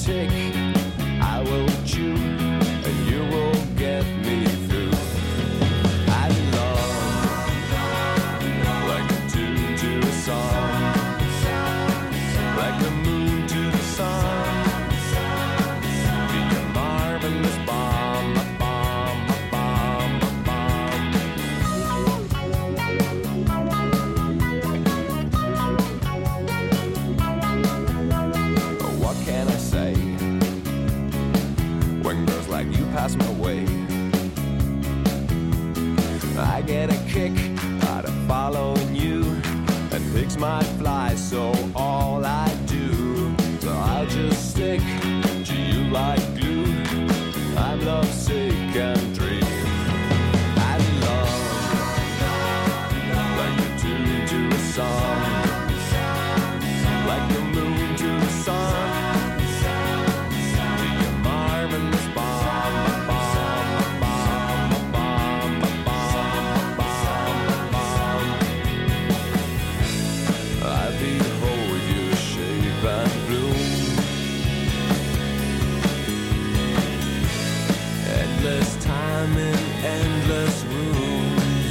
tick, I will chew, and you will get me through. I love like a tune to a song, like the moon to the sun. Be a marvelous bomb, a bomb, a bomb, a bomb. What can I say when girls like you pass my way? I get a kick out of following you, and pigs might fly, so all I do, so I'll just stick to you like glue. I'm lovesick and dream. I love like the tune to a song, like the moon to the sun. Be a marvelous bomb, a bomb, a bomb, a bomb, a bomb, a bomb, a bomb. I behold your shape and bloom, endless time in endless rooms,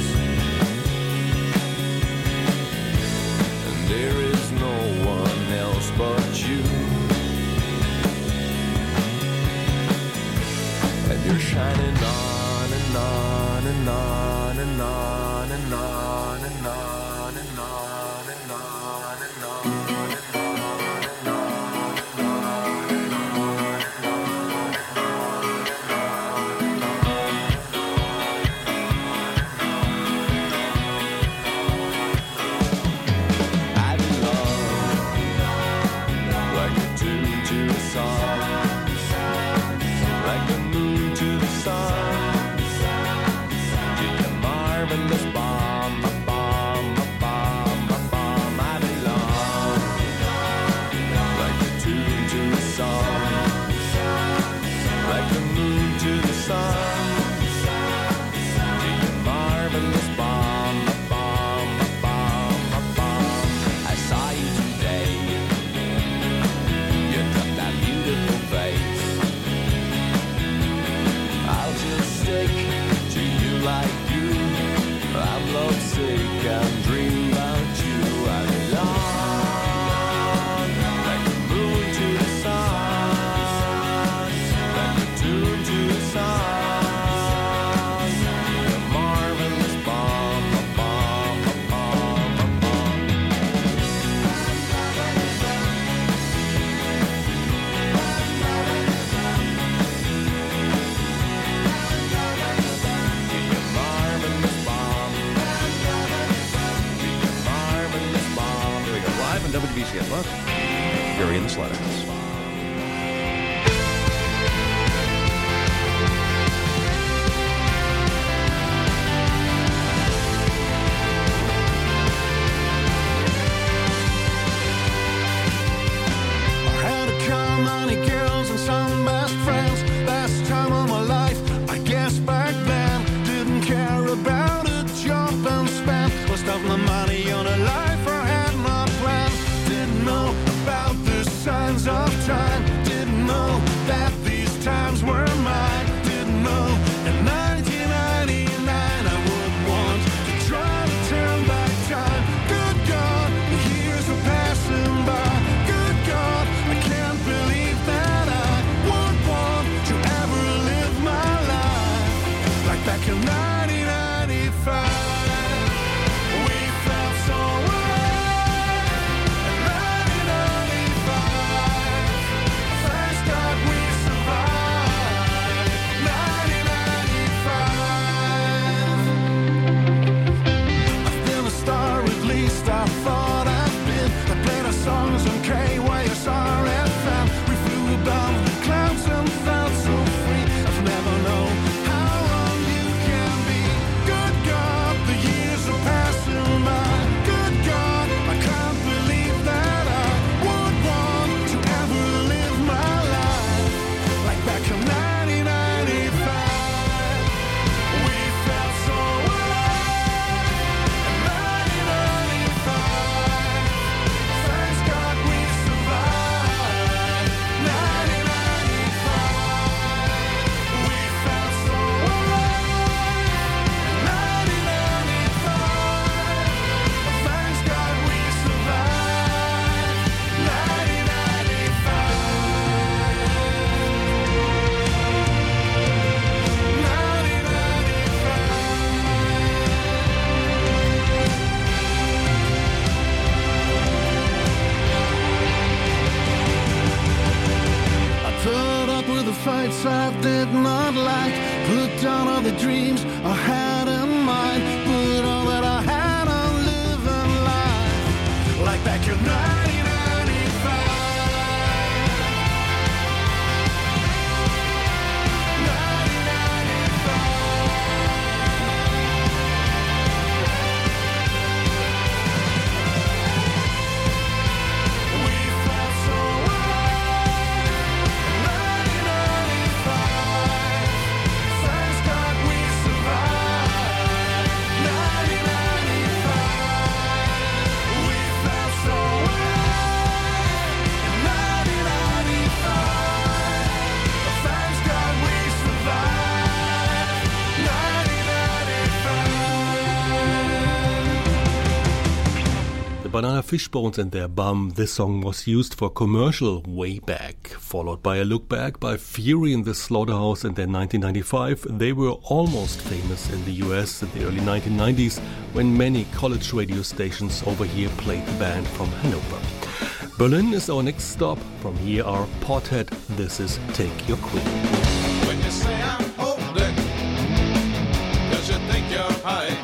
and there is no one else but you, and you're shining on and on and on and on and on and on and on and on and on. I love like a tune to a song, like the moon to the sun. Be a marvelous bomb, a bomb, a bomb, a bomb. I belong like the tune to a song, like the moon to the sun. Be a marvelous bomb, a bomb, a bomb, a bomb. I saw you today. You got that beautiful face. I'll just stick to you like you. I'm lovesick and dream about you. I belong like the moon to the sun, like the tune to the sun. Be a marvelous bomb, a bomb, a bomb, a bomb. Be a marvelous bomb. Be a marvelous bomb. Here we go, live on WBCN. Look, Fury in the Slaughterhouse. I had a car, money, girls, and some best friends. Best time of my life, I guess back then. Didn't care about a job and spent most of my money on a life I had not planned. Didn't know about the signs of time. Didn't know that these times were mine. Didn't know in 1999 I would want to try to turn back time. Good God, the years are passing by. Good God, I can't believe that I would want to ever live my life like back in 1995. We felt so did not like. Put down all the dreams I had in mind. Put all that I had on living life. Like back in 1995. Banana Fishbones and their Bum. This song was used for a commercial way back, followed by a look back by Fury and the Slaughterhouse in their 1995. They were almost famous in the US in the early 1990s when many college radio stations over here played the band from Hanover. Berlin is our next stop. From here are Portishead. This is Take Your Queen. When you say I'm holding, 'cause you think you're high.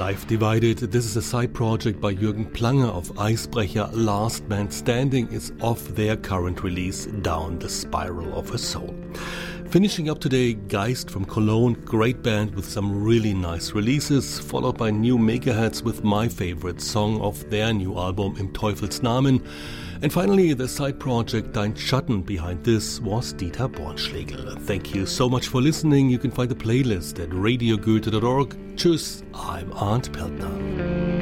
Life Divided. This is a side project by Jürgen Planger of Eisbrecher. Last Man Standing is off their current release, Down the Spiral of a Soul. Finishing up today, Geist from Cologne, great band with some really nice releases, followed by New Megaheads with my favorite song of their new album, Im Teufels Namen. And finally, the side project Dein Schatten. Behind this was Dieter Bornschlegel. Thank you so much for listening. You can find the playlist at radiogoethe.org. Tschüss, I'm Arndt Peltner.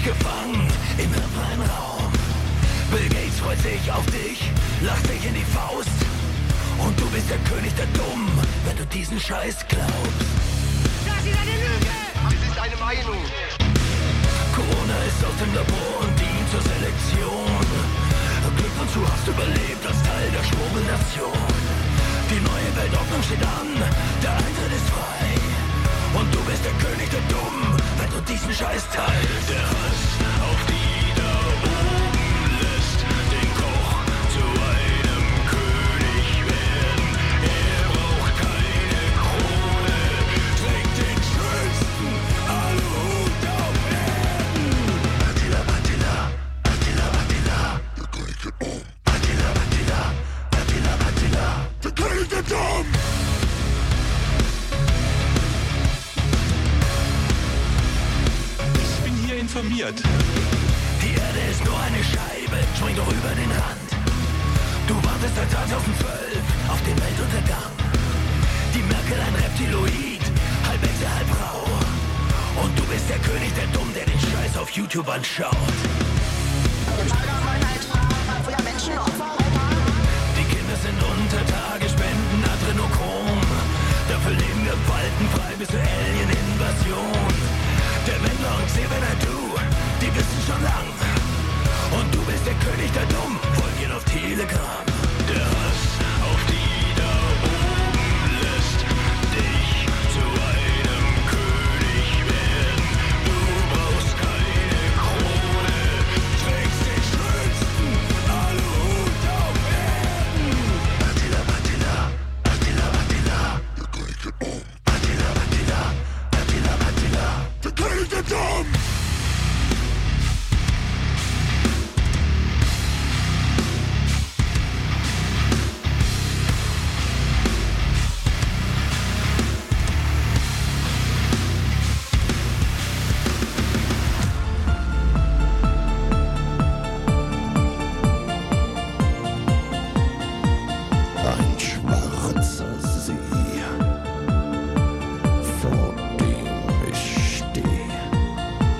gefangen im hirnfreien Raum. Bill Gates freut sich auf dich, lacht sich in die Faust. Und du bist der König der Dummen, wenn du diesen Scheiß glaubst. Das ist eine Lüge! Es ist eine Meinung. Corona ist aus dem Labor und dient zur Selektion. Glückwunsch, du hast überlebt als Teil der Schwurbelnation. Die neue Weltordnung steht an, der Eintritt ist frei. Und du bist der König der Dummen, wenn du diesen Scheiß teilst. Der Hass auf die da oben lässt den Koch zu einem König werden. Er braucht keine Krone, trägt den schönsten Aluhut auf Erden. Attila, Attila, Attila, Attila, der König der Dummen. Attila, Attila, Attila, Attila, der König der Dummen. Informiert. Die Erde ist nur eine Scheibe, spring doch über den Rand. Du wartest seit 2012 auf den Weltuntergang. Die Merkel ein Reptiloid, halb Echse, halb Frau. Und du bist der König der Dumm, der den Scheiß auf YouTube anschaut. Die Kinder sind unter Tage, spenden Adrenochrom. Dafür leben wir faltenfrei bis zur Alien-Invasion. Der Wendler und Xavier, die wissen schon lang. Und du bist der König der Dumm, folg ihn auf Telegram. Der Hass auf die da oben lässt dich zu einem König werden. Du brauchst keine Krone, trägst den schönsten Aluhut auf Erden. Attila, Attila, Attila, Attila, der König der Dumm. Attila, Attila, Attila, Attila, der König der Dumm. Ein schwarzer See, vor dem ich steh.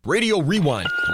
Radio Rewind.